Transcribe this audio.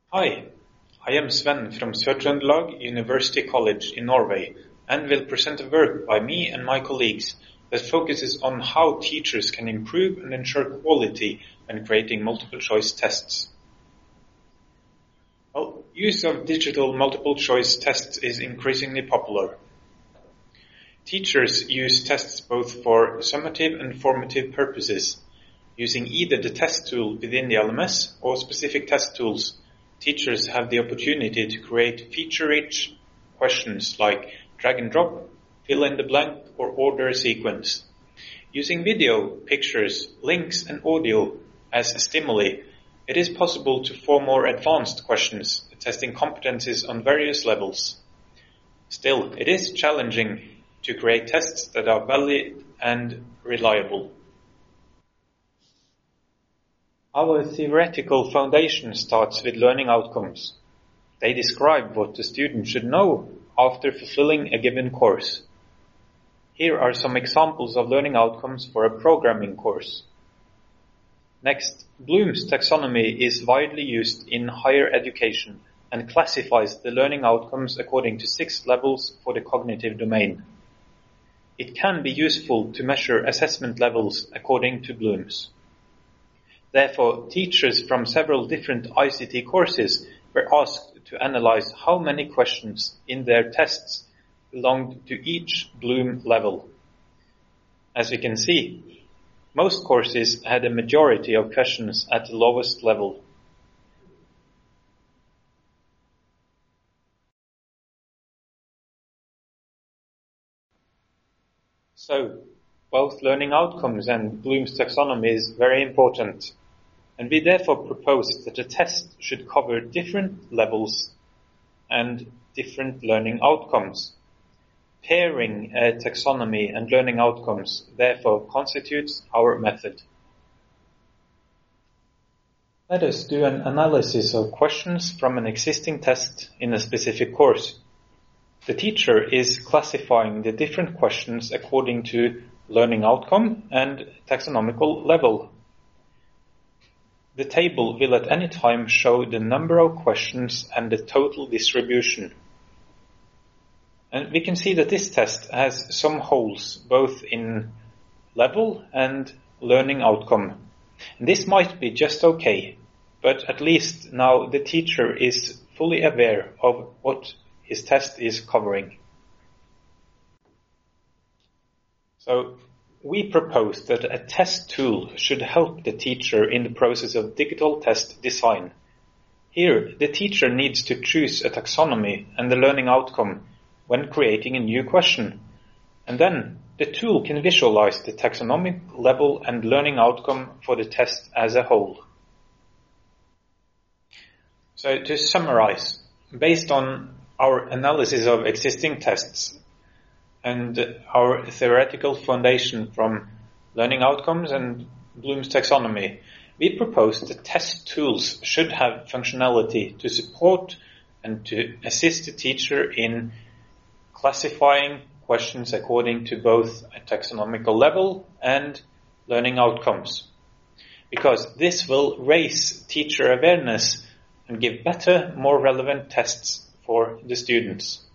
Hi, I am Sven from Sør-Trøndelag University College in Norway and will present a work by me and my colleagues that focuses on how teachers can improve and ensure quality when creating multiple choice tests. Well, use of digital multiple choice tests is increasingly popular. Teachers use tests both for summative and formative purposes, using either the test tool within the LMS or specific test tools. Teachers have the opportunity to create feature-rich questions like drag and drop, fill in the blank, or order a sequence. Using video, pictures, links, and audio as stimuli, it is possible to form more advanced questions, testing competencies on various levels. Still, it is challenging to create tests that are valid and reliable. Our theoretical foundation starts with learning outcomes. They describe what the student should know after fulfilling a given course. Here are some examples of learning outcomes for a programming course. Next, Bloom's taxonomy is widely used in higher education and classifies the learning outcomes according to 6 levels for the cognitive domain. It can be useful to measure assessment levels according to Bloom's. Therefore, teachers from several different ICT courses were asked to analyze how many questions in their tests belonged to each Bloom level. As we can see, most courses had a majority of questions at the lowest level. So, both learning outcomes and Bloom's taxonomy is very important, and we therefore propose that the test should cover different levels and different learning outcomes. Pairing a taxonomy and learning outcomes therefore constitutes our method. Let us do an analysis of questions from an existing test in a specific course. The teacher is classifying the different questions according to learning outcome and taxonomical level. The table will at any time show the number of questions and the total distribution. And we can see that this test has some holes both in level and learning outcome. And this might be just okay, but at least now the teacher is fully aware of what his test is covering. So, we propose that a test tool should help the teacher in the process of digital test design. Here, the teacher needs to choose a taxonomy and the learning outcome when creating a new question. And then, the tool can visualize the taxonomic level and learning outcome for the test as a whole. So, to summarize, based on our analysis of existing tests, and our theoretical foundation from learning outcomes and Bloom's taxonomy, we propose that test tools should have functionality to support and to assist the teacher in classifying questions according to both a taxonomical level and learning outcomes. Because this will raise teacher awareness and give better, more relevant tests for the students.